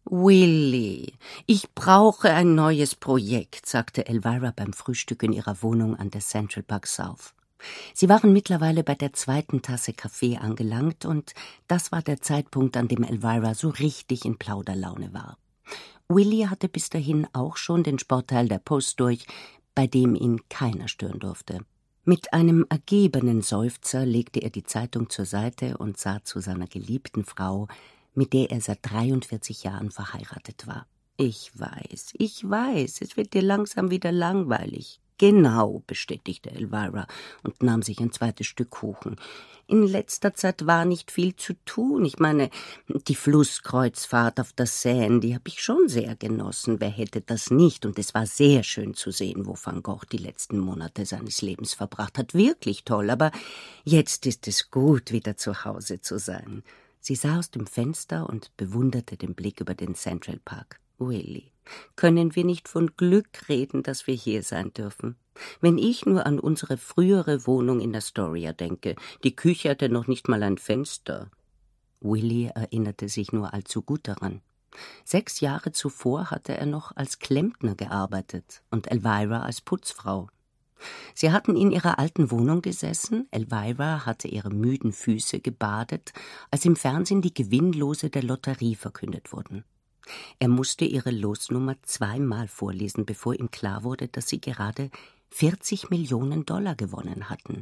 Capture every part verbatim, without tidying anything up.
Willie, ich brauche ein neues Projekt, sagte Elvira beim Frühstück in ihrer Wohnung an der Central Park South. Sie waren mittlerweile bei der zweiten Tasse Kaffee angelangt, und das war der Zeitpunkt, an dem Elvira so richtig in Plauderlaune war. Willie hatte bis dahin auch schon den Sportteil der Post durch, bei dem ihn keiner stören durfte. Mit einem ergebenen Seufzer legte er die Zeitung zur Seite und sah zu seiner geliebten Frau, mit der er seit dreiundvierzig Jahren verheiratet war. »Ich weiß, ich weiß, es wird dir langsam wieder langweilig.« »Genau«, bestätigte Elvira und nahm sich ein zweites Stück Kuchen. »In letzter Zeit war nicht viel zu tun. Ich meine, die Flusskreuzfahrt auf der Seine, die habe ich schon sehr genossen. Wer hätte das nicht? Und es war sehr schön zu sehen, wo Van Gogh die letzten Monate seines Lebens verbracht hat. Wirklich toll, aber jetzt ist es gut, wieder zu Hause zu sein.« Sie sah aus dem Fenster und bewunderte den Blick über den Central Park. »Willie, können wir nicht von Glück reden, dass wir hier sein dürfen? Wenn ich nur an unsere frühere Wohnung in Astoria denke, die Küche hatte noch nicht mal ein Fenster.« Willie erinnerte sich nur allzu gut daran. Sechs Jahre zuvor hatte er noch als Klempner gearbeitet und Elvira als Putzfrau. Sie hatten in ihrer alten Wohnung gesessen, Elvira hatte ihre müden Füße gebadet, als im Fernsehen die Gewinnlose der Lotterie verkündet wurden. Er musste ihre Losnummer zweimal vorlesen, bevor ihm klar wurde, dass sie gerade vierzig Millionen Dollar gewonnen hatten.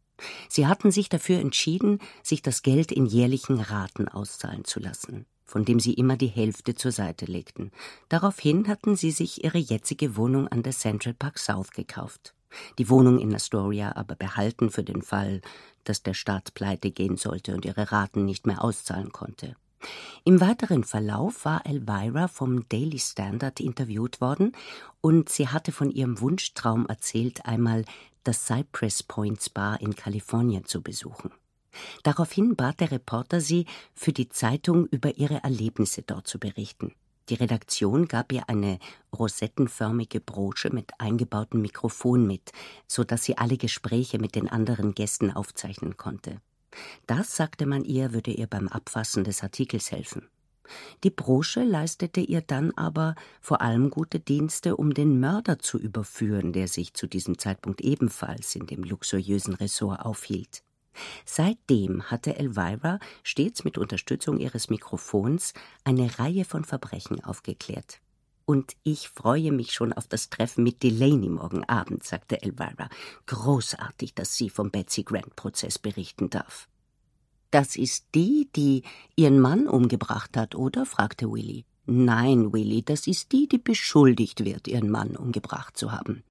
Sie hatten sich dafür entschieden, sich das Geld in jährlichen Raten auszahlen zu lassen, von dem sie immer die Hälfte zur Seite legten. Daraufhin hatten sie sich ihre jetzige Wohnung an der Central Park South gekauft, die Wohnung in Astoria aber behalten für den Fall, dass der Staat pleite gehen sollte und ihre Raten nicht mehr auszahlen konnte. Im weiteren Verlauf war Elvira vom Daily Standard interviewt worden und sie hatte von ihrem Wunschtraum erzählt, einmal das Cypress Point Spa in Kalifornien zu besuchen. Daraufhin bat der Reporter sie, für die Zeitung über ihre Erlebnisse dort zu berichten. Die Redaktion gab ihr eine rosettenförmige Brosche mit eingebautem Mikrofon mit, so dass sie alle Gespräche mit den anderen Gästen aufzeichnen konnte. Das, sagte man ihr, würde ihr beim Abfassen des Artikels helfen. Die Brosche leistete ihr dann aber vor allem gute Dienste, um den Mörder zu überführen, der sich zu diesem Zeitpunkt ebenfalls in dem luxuriösen Ressort aufhielt. Seitdem hatte Elvira stets mit Unterstützung ihres Mikrofons eine Reihe von Verbrechen aufgeklärt. »Und ich freue mich schon auf das Treffen mit Delaney morgen Abend«, sagte Elvira. »Großartig, dass sie vom Betsy Grant-Prozess berichten darf.« »Das ist die, die ihren Mann umgebracht hat, oder?« fragte Willie. »Nein, Willie, das ist die, die beschuldigt wird, ihren Mann umgebracht zu haben.«